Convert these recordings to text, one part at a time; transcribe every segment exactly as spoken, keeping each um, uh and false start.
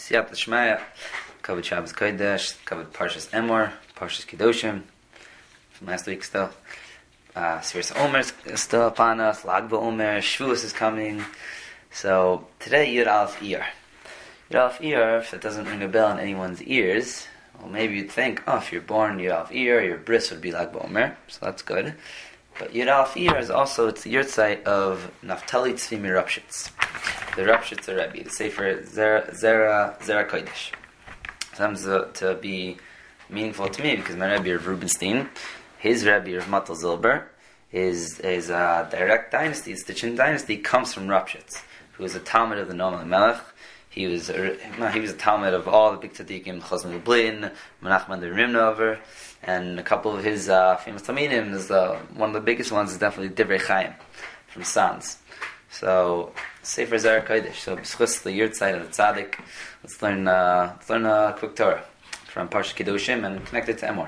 Siyat L'Shmaya, covered Shabbos Kodesh, covered Parshas Emor, Parshas Kedoshim, from last week still. Uh, Sfiras Omer is still upon us, Lag BaOmer, Shavuos is coming. So, today Yud Aleph Iyar. Yud Aleph Iyar, if that doesn't ring a bell in anyone's ears, well, maybe you'd think, oh, if you're born Yud Aleph Iyar, your bris would be Lag BaOmer, so that's good. But Yud Aleph Iyar is also, it's the yurtzeit of Naftali Tzvi Mirupshitz. The Rupshitzer Rebbe, the Sefer Zera, Zera, Zera Kodesh. Sometimes uh, to be meaningful to me, because my Rebbe Rav Rubenstein, his Rebbe Rav Matal Zilber, his, his uh, direct dynasty, his Stitchin dynasty, comes from Rupshitz, who was a Talmud of the Noam Melech. He was a, he was a Talmud of all the big tzaddikim, Chosma Lublin, Menachem the Rimnover, and a couple of his uh, famous Talmidim. Is uh, one of the biggest ones is definitely Divrei Chaim from Sanz. So Sefer Zera Kodesh. So b'schus the yurtzeit of the tzaddik. Let's learn. Uh, let's learn a quick Torah from Parshat Kedoshim and connect it to Emor.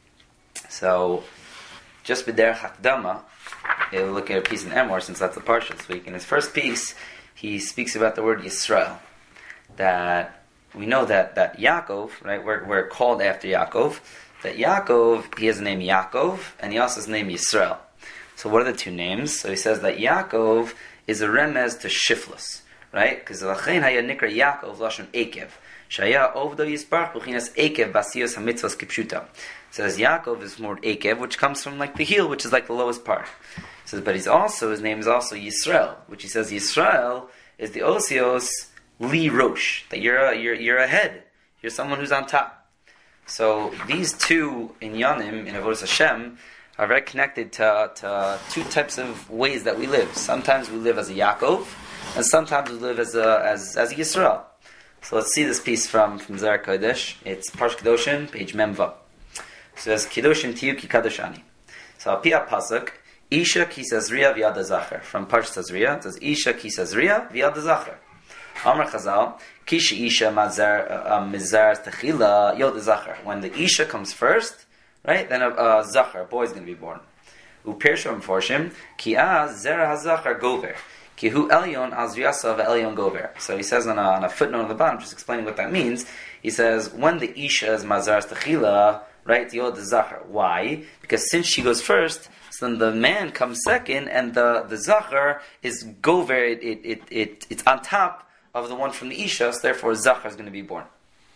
So just b'derech hakdama, we'll look at a piece in Emor since that's the parsha this week. In his first piece, he speaks about the word Yisrael. That we know that that Yaakov, right? We're we're called after Yaakov. That Yaakov, he has the name Yaakov, and he also has the name Yisrael. So what are the two names? So he says that Yaakov is a remez to Shiflus, right? Because Lachein haya nikra Yaakov lashon Ekev. Shaya ovdo yisparch b'chinas Ekev basiyos hamitzvos kipshuta. Says Yaakov is more Ekev, which comes from like the heel, which is like the lowest part. He says, but he's also, his name is also Yisrael, which he says Yisrael is the Osios Li Rosh, that you're a, you're you're a head, you're someone who's on top. So these two inyanim in Avodas Hashem are very connected to, to two types of ways that we live. Sometimes we live as a Yaakov, and sometimes we live as a as as a Yisrael. So let's see this piece from from Zera Kodesh. It's Parsh Kedoshim, page Memvav. It says Kedoshim Tiyu Ki Kadoshani. So Apia Pasuk, Isha Ki Sazria V'Yada Zacher. From Parsh Sazria, it says Isha Ki Sazria V'Yada Zacher. Amar Chazal, Kishi Isha Mazar Mizar Techila Yod Zacher. When the Isha comes first, right, then a, a Zachar, a boy is going to be born. Upirsho Mforshim, Ki Az Zera HaZachar Gover. Ki Hu Elyon Azriasa Elyon Gover. So he says on a, on a footnote on the bottom, just explaining what that means, he says, when the Isha is Mazar Techila, right, Yod Zachar. Why? Because since she goes first, so then the man comes second, and the, the Zachar is Gover, it, it, it, it, it's on top of the one from the Isha, so therefore Zachar is going to be born.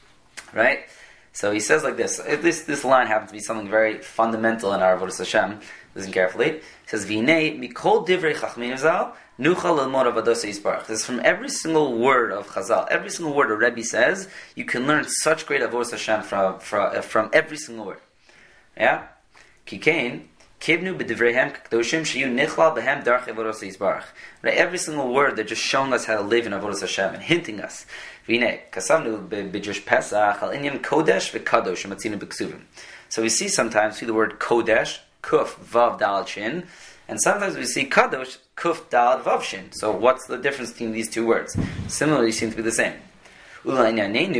Right? So he says like this. This this line happens to be something very fundamental in our Avodas Hashem. Listen carefully. He says, V'nei mikol divrei chachmei Chazal nuchal l'lmod avodos yisbarach. This is from every single word of Chazal. Every single word a Rebbe says, you can learn such great Avodas Hashem from, from, from every single word. Yeah? Kikein, Kibnu b'divreihem k'kedoshim sheyu nichlal b'hem darch avodos yisbarach. Right, every single word, they're just showing us how to live in Avodas Hashem and hinting us. V'nei, kasamnu b'jush Pesach al inyan kodesh v'kadosh matzinu b'ksuvim. So we see sometimes, see the word kodesh, kuf, vav, dalad, shin, and sometimes we see kadosh, kuf, dalad, vav, shin. So what's the difference between these two words? Similarly, seem to be the same. So not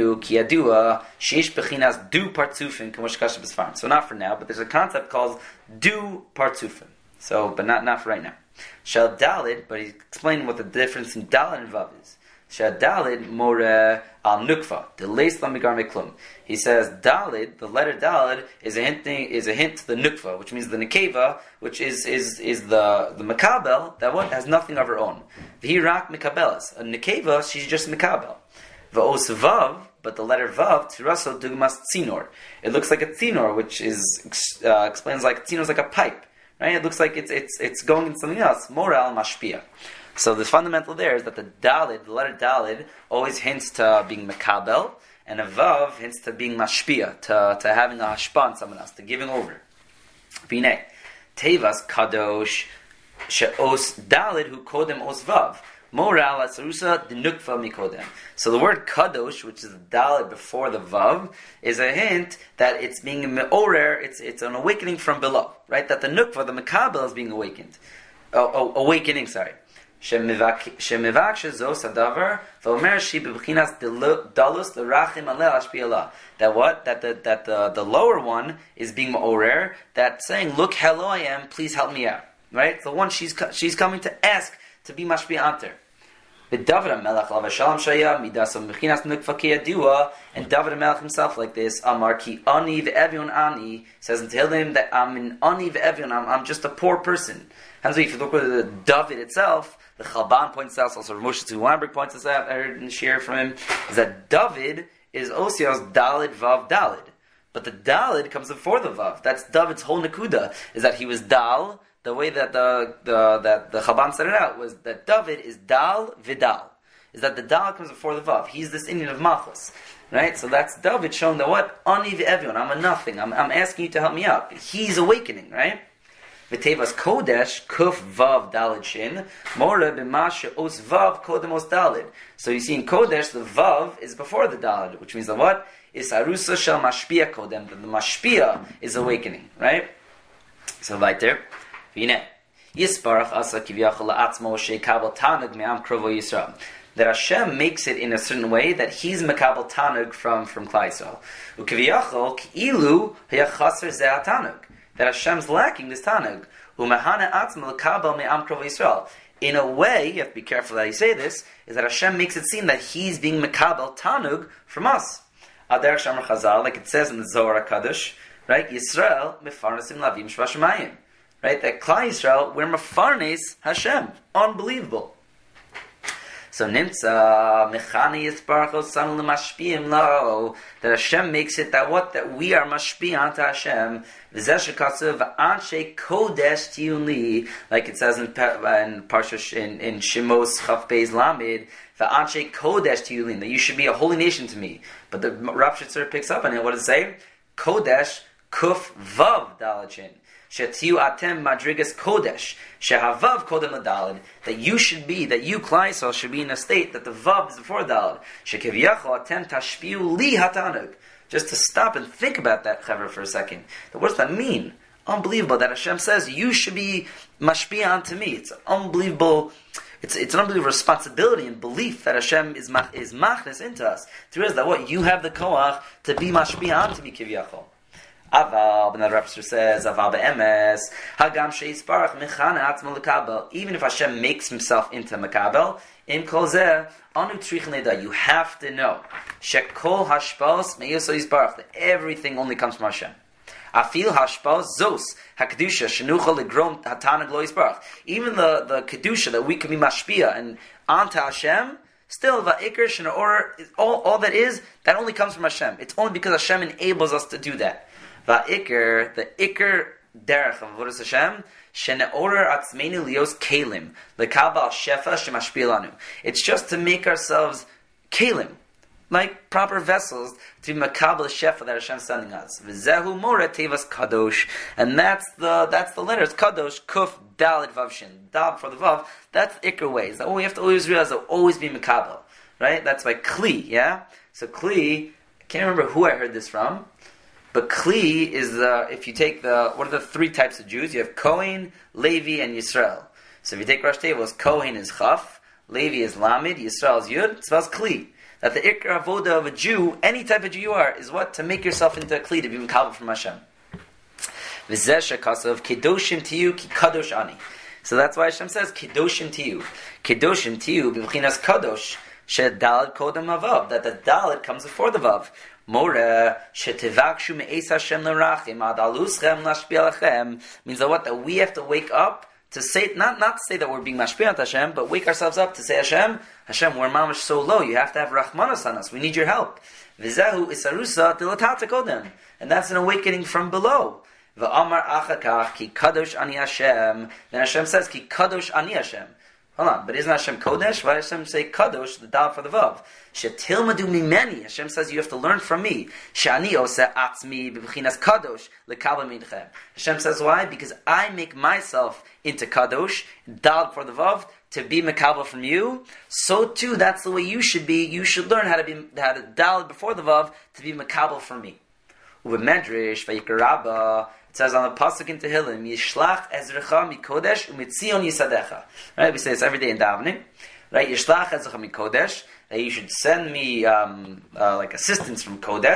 for now, but there's a concept called du partsufim. So, but not, not for right now. Shal dalid, but he's explaining what the difference in dalid and vav is. Shal dalid more al nukva, delays lamigar meklum. He says dalid, the letter dalid is a hint is a hint to the nukva, which means the nekeva, which is is is the the makabel that one has nothing of her own. V'hirak mikabelas, a nekeva, she's just mikabel. V'os vav, but the letter vav tiraso dugmas tzinor. It looks like a tzinor, which is uh, explains like tzinor is like a pipe. Right? It looks like it's it's it's going into something else. Moral mashpia. So the fundamental there is that the dalid, the letter dalid, always hints to being makabel, and a vav hints to being mashpia, to to having a hashpa on someone else, to giving over. V'nei tevas kadosh she'os dalid hu kodem os vav. Moral asarusa denukva mikodem. So the word kadosh, which is the dalid before the vav, is a hint that it's being me'orer, it's it's an awakening from below, right? That the nukva, the makabel, is being awakened, oh, oh, awakening. Sorry. Shemivak shezos hadavar v'omer shi b'bchinas dalus l'rachim alel ashpi Allah. That what? That the that the the lower one is being me'orer. That saying, look, hello, I am. Please help me out. Right? The one she's she's coming to ask to be mashpi anter. With David HaMelech, Lava Shalom Shaya, Midasa Mechinas Nukfakia Dua, and David HaMelech himself like this, Amar Ki Ani Ve'evion Ani, says in Tehillim that I'm an Ani Ve'evion, I'm, I'm just a poor person. And so if you look at the David itself, the Chalban points out, also Moshe Tzvi Weinberg points this out, I heard in the share from him, is that David is Osios Dalid Vav Dalid. But the Dalid comes before the Vav. That's David's whole Nakuda, is that he was Dal. The way that the, the that the Chalban said it out was that David is Dal Vidal. Is that the Dal comes before the Vav. He's this Indian of Malchus. Right? So that's David showing that what? Ani v'evion. I'm a nothing. I'm, I'm asking you to help me out. He's awakening, right? V'tevas Kodesh, Kuf Vav Dalid Shin, Mora b'mashe os Vav Kodem os Dalid. So you see in Kodesh, the Vav is before the Dalid, which means that what? Is Arusa Shel Mashpia Kodem. The Mashpia is awakening, right? So right there. That Hashem makes it in a certain way that He's Mekabel Tanug from, from Klai Yisrael. That Hashem's lacking this Tanug. In a way, you have to be careful that you say this, is that Hashem makes it seem that He's being Mekabel Tanug from us. Like it says in the Zohar HaKadosh, right? Yisrael mefarnasim lavim shvashamayim. Right, that Klai Yisrael, we're mefarnes Hashem. Unbelievable. So nimtza mechani yisparachos sanu l'mashpiyim lo, that Hashem makes it that what that we are mashpi onto Hashem. V'zeh shekatsuv v'anshe kodesh tiyuni, like it says in in Parsha in in Shemos Chaf Beis Lamed, v'anshe kodesh tiyuni, that you should be a holy nation to me. But the Rav Shitzer picks up on it. What does it say? Kodesh kuf vav dalachin. Shetiu atem madrigas kodesh shehavav kodem ladalid, that you should be, that you Klai Yisrael should be in a state that the vav is before dalid. Shekeviyacho atem tashpiu li hatanug. Just to stop and think about that, Chaver, for a second. What does that mean? Unbelievable that Hashem says you should be mashpia onto me. It's unbelievable. It's it's an unbelievable responsibility and belief that Hashem is mach, is machnes into us. To realize that what you have the koach to be mashpia onto me, kiviyachol. Aval, another Rapster says, Aval be'emes, Hagam she'isparach mechana atzmo lekabel. Even if Hashem makes himself into Mekabel, im kol zeh, anu trichin leda, you have to know, shekol hashpos me'yoso yisparach, that everything only comes from Hashem. Afil hashpos zos, hakdusha, shenucha legrom hatanag lo yisparach. Even the, the kedusha that we can be mashpia and onto Hashem, still, va'ikr she'na'or, all, all that is, that only comes from Hashem. It's only because Hashem enables us to do that. Va'ikr, the ikr derech of Avodas Hashem, shene'orer atzmeinu lios kelim, lekabal shefa shemashpilanu. It's just to make ourselves kelim, like proper vessels, to be makabel shefa that Hashem is sending us. V'zehu more tevas kadosh, and that's the that's the letters kadosh, kuf, dalet, vav, shin, dal for the vav. That's the ikr ways. That we have to always realize that always be makabel, right? That's by kli, yeah. So kli, I can't remember who I heard this from. But Kli is the, if you take the, what are the three types of Jews? You have Kohen, Levi, and Yisrael. So if you take Rosh Tables, Kohen is Chaf, Levi is Lamed, Yisrael is Yud, it spells Kli. That the Ikra Avoda of a Jew, any type of Jew you are, is what? To make yourself into a Kli, to be Mekabel from Hashem. V'zeh shekasav, Kedoshim tiyu, ki Kadosh ani. So that's why Hashem says, Kedoshim tiyu. Kedoshim tiyu, b'vchinas Kadosh, she Daled kodem avav, that the Daled comes before the Vav. More shetevakshu me'es Hashem l'rachim adaluschem lashpia lachem, means that what, that we have to wake up to say, not not to say that we're being mashpia on Hashem, but wake ourselves up to say, Hashem, Hashem, we're mamash so low. You have to have rachmanos on us. We need your help. V'zehu isarusa dilatata kodem, and that's an awakening from below. V'amar achakach ki kadosh ani Hashem. Then Hashem says ki kadosh ani Hashem. Hold on, but isn't Hashem Kodesh? Why does Hashem say Kadosh, the Dal for the Vav? Shetilmadu mimeni. Hashem says you have to learn from me. Shani oseh atzmi b'bchinas Kadosh lekabel midchem. Hashem says why? Because I make myself into Kadosh, Dal for the Vav, to be Mekabel from you. So too, that's the way you should be. You should learn how to be how to Dal before the Vav to be Mekabel from me. Uvemedrash vayikra Rabba. It says on the pasuk in Tehillim, Yishlach ezrecha mikodesh umitzion yisadecha. Right, we say this every day in davening. Right, Yishlach ezrecha mikodesh, that you should send me um, uh, like assistance from Kodesh.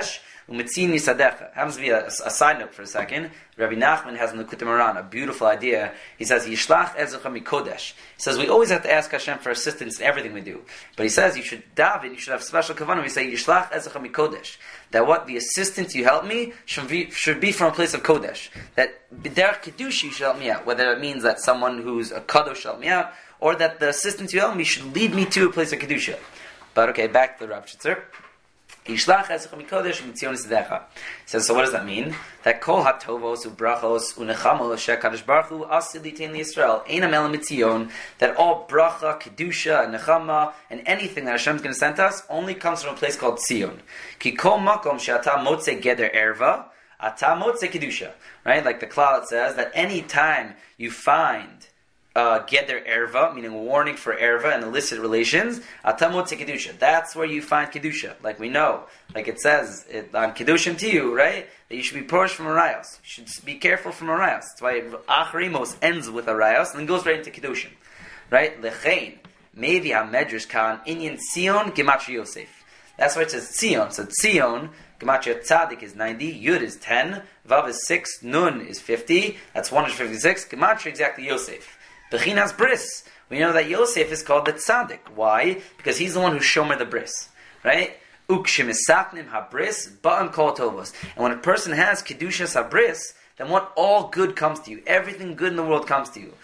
Umetzini sadecha. Happens to be a, a side note for a second. Rabbi Nachman has in the Likutei Moharan a beautiful idea. He says, Yishlach Ezracha Mikodesh. He says, we always have to ask Hashem for assistance in everything we do. But he says, you should daven, you should have special kavanah. We say, Yishlach Ezracha Mikodesh. That what the assistance you help me should be, should be from a place of Kodesh. That B'derech Kedusha you should help me out. Whether it means that someone who's a Kadosh should help me out, or that the assistance you help me should lead me to a place of Kedusha. But okay, back to the Rav Shitzer. Yishlach Ezracha Mikodesh U'mitzion Sedecha. Says, so what does that mean? That Kol HaTovos U'Brachos U'Nechamos She'Kadosh Baruch Hu Asil Litain L'Yisrael Ein Hamel Mitzion. That all Bracha, Kedusha, and Nechama, and anything that Hashem is going to send to us only comes from a place called Tzion. Ki Kol Makom She'ata Motze Geder Erva Ata Motze Kedusha. Right? Like the Klal, it says that any time you find Uh, Geder Erva, meaning a warning for Erva and illicit relations, Atamot Kedusha. That's where you find Kedusha. Like we know, like it says it, on Kedushim to you, right? That you should be purged from Arayos. You should be careful from Arayos. That's why Achrimos ends with Arayos and then goes right into Kedushim. Right? Lechein, maybe HaMedrash Kan, Inyan Tzion, Gematria Yosef. That's why it says Tzion. So Tzion, Gematria Tzadik is ninety, Yud is ten, Vav is six, Nun is fifty, that's one hundred fifty-six, Gematria exactly Yosef. Bechinas bris. We know that Yosef is called the tzaddik. Why? Because he's the one who's shomer the bris, right? Ukshim isaknim habris ba'am kol tovos. And when a person has kedushas habris, then what all good comes to you. Everything good in the world comes to you.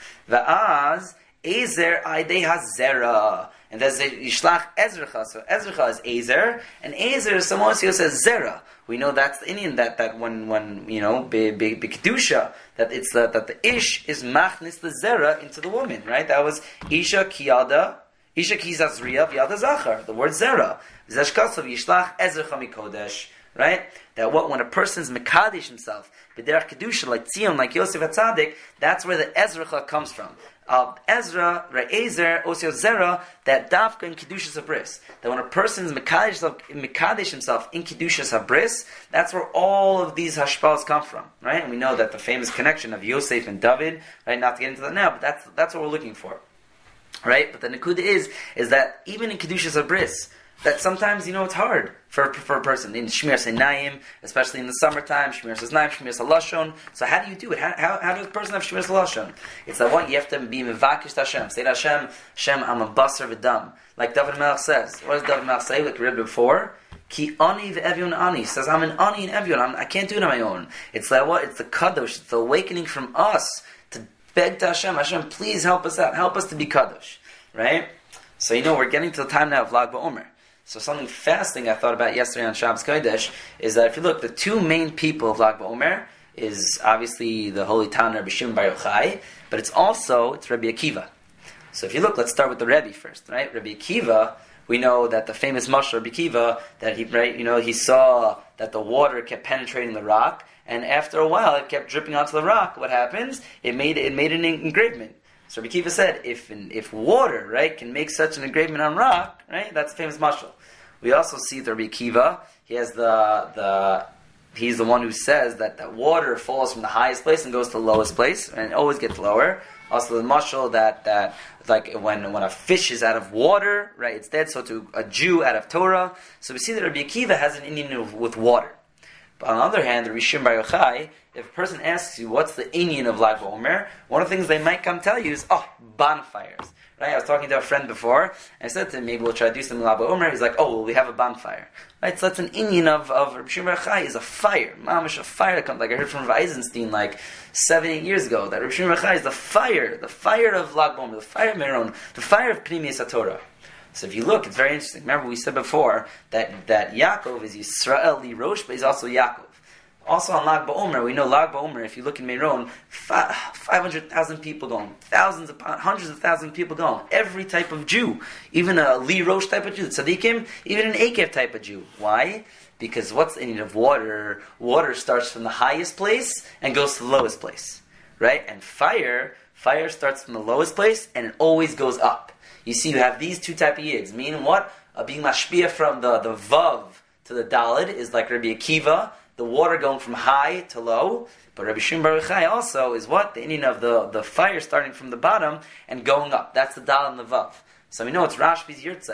Va'az ezer aidei hazera. And there's a Yishlach Ezracha. So Ezracha is Ezer, and Ezer, someone else says Zera. We know that's the Indian that, that when, when you know, be, be, be Kedusha, that it's the, that the Ish is Machnis the Zera into the woman, right? That was Isha Kiyada, Isha Kizazriya, Vyada Zachar, the word Zera. Zeshkasov Yishlach Ezracha Mikodesh, right? That what, when a person's Mekadesh himself, B'derech Kedusha, like Tzion, like Yosef HaTzadik, that's where the Ezracha comes from. Uh, Ezra, Re'ezer, Osio Zera, that Dafka in Kedushas Habris. That when a person is Mekadesh himself in Kedushas Habris, that's where all of these Hashpalas come from, right? And we know that the famous connection of Yosef and David, right? Not to get into that now, but that's that's what we're looking for, right? But the Nakuda is, is that even in Kedushas Habris, that sometimes, you know, it's hard for, for a person. In Shmir Senayim, especially in the summertime, Shmir Senayim, Shmir Salashon. So how do you do it? How, how, how does a person have Shmir Salashon? It's that what? You have to be Mevakish to Hashem. Say to Hashem, Hashem, I'm a basar v'dam. Like David Melech says. What does David Melech say? Like we read before. Ki ani v'evyon ani. He says, I'm an ani and evyon. I'm, I can't do it on my own. It's like what? It's the kadosh. It's the awakening from us to beg to Hashem. Hashem, please help us out. Help us to be kadosh. Right? So, you know, we're getting to the time now of Lag BaOmer. So something fascinating I thought about yesterday on Shabbos Kodesh is that if you look, the two main people of Lag BaOmer is obviously the holy Tana Rabbi Shimon Bar Yochai, but it's also, it's Rabbi Akiva. So if you look, let's start with the Rebbe first, right? Rabbi Akiva, we know that the famous Mashal Rabbi Akiva, that he, right, you know, he saw that the water kept penetrating the rock, and after a while it kept dripping onto the rock. What happens? It made, it made an engravement. So Rabbi Akiva said, if if water, right, can make such an engravement on rock, right, that's the famous mashal. We also see that Rabbi Akiva, he has the the he's the one who says that, that water falls from the highest place and goes to the lowest place, and it always gets lower. Also the mashal that that like when when a fish is out of water, right, it's dead. So to a Jew out of Torah. So we see that Rabbi Akiva has an Indian with water. But on the other hand, Rabbi Shimon Bar Yochai, if a person asks you what's the Indian of Lag BaOmer, one of the things they might come tell you is, oh, bonfires. Right? I was talking to a friend before, and I said to him, maybe we'll try to do something in Lag BaOmer. He's like, oh, well, we have a bonfire. Right? So that's an Indian of, of Rabbi Shimon Bar Yochai is a fire. Mamish, a fire that comes, like I heard from Rav Eisenstein like seven, eight years ago, that Rabbi Shimon Bar Yochai is the fire, the fire of Lag BaOmer, the fire of Meron, the fire of Pnimius HaTorah. So if you look, it's very interesting. Remember we said before that, that Yaakov is Yisrael Li Rosh, but he's also Yaakov. Also on Lag BaOmer, we know Lag BaOmer, if you look in Meron, five hundred thousand people going, thousands of, hundreds of thousands of people going, every type of Jew, even a Li Rosh type of Jew, Tzadikim, even an Akev type of Jew. Why? Because what's the need of water? Water starts from the highest place and goes to the lowest place. Right? And fire, fire starts from the lowest place and it always goes up. You see, you have these two type of yids. Meaning what? Uh, being mashpia from the, the vav to the dalid is like Rabbi Akiva, the water going from high to low. But Rabbi Shimon Bar Yochai also is what? The Indian of the, the fire starting from the bottom and going up. That's the dalid and the vav. So we know it's Rashbi's yurtzeit.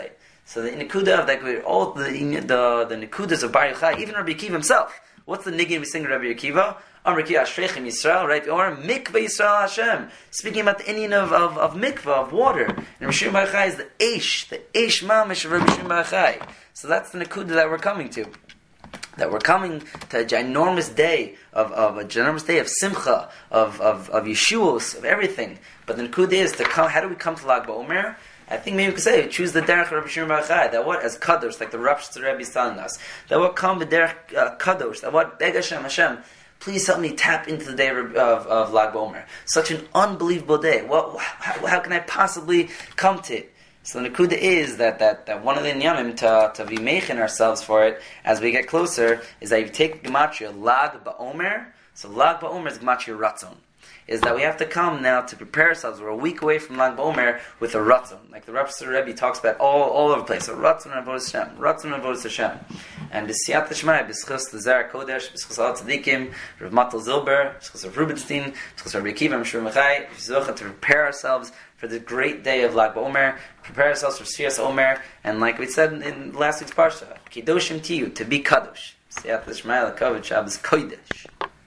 So the Nekuda of that, all the the the Nekudas of Bar Yochai, even Rabbi Akiva himself. What's the niggun we sing Rabbi Akiva? Amar Ki Ashreichem Yisrael, right? Or Mikvah Yisrael Hashem. Speaking about the Indian of, of, of mikvah, of water. And Rabbi Shimon Bar Yochai is the Eish, the Eish Mamish of Rabbi Shimon Bar Yochai. So that's the Nekuda that we're coming to. That we're coming to a ginormous day of, of a ginormous day of simcha, of of of Yeshuos, of everything. But the Nekuda is to come. How do we come to Lag BaOmer? I think maybe we could say choose the derech of Rabbi Shimon Bar Yochai. That what as kadosh, like the Rosh Rebbe is telling us. That what come the derech uh, kadosh. That what beg Hashem Hashem. Please help me tap into the day of, of, of Lag BaOmer. Such an unbelievable day. What? How, how can I possibly come to it? So the Nekuda is that, that, that one of the inyanim to, to be making ourselves for it as we get closer is that you take Gematria Lag BaOmer. So Lag BaOmer is Gematria Ratzon. Is that we have to come now to prepare ourselves. We're a week away from Lag BaOmer with a Ratzon. Like the Rav Rebbe talks about all, all over the place. A Ratzon and Avodas Hashem. Ratzon and Avodas Hashem. And the Siyat Shemai, B'schus the Zera Kodesh, B'schus Al Tzadikim, Rav Matal Zilber, B'schus Rav Rubenstein, B'schus Rabbi Akiva, Mishur Mechai, B'schus to prepare ourselves for the great day of Lag BaOmer, prepare ourselves for Siyas Omer, and like we said in last week's Parsha, Kedoshim Tiyu, to be Kadosh. Siyat Shemai, L'Kavod, Shabbos Kodesh.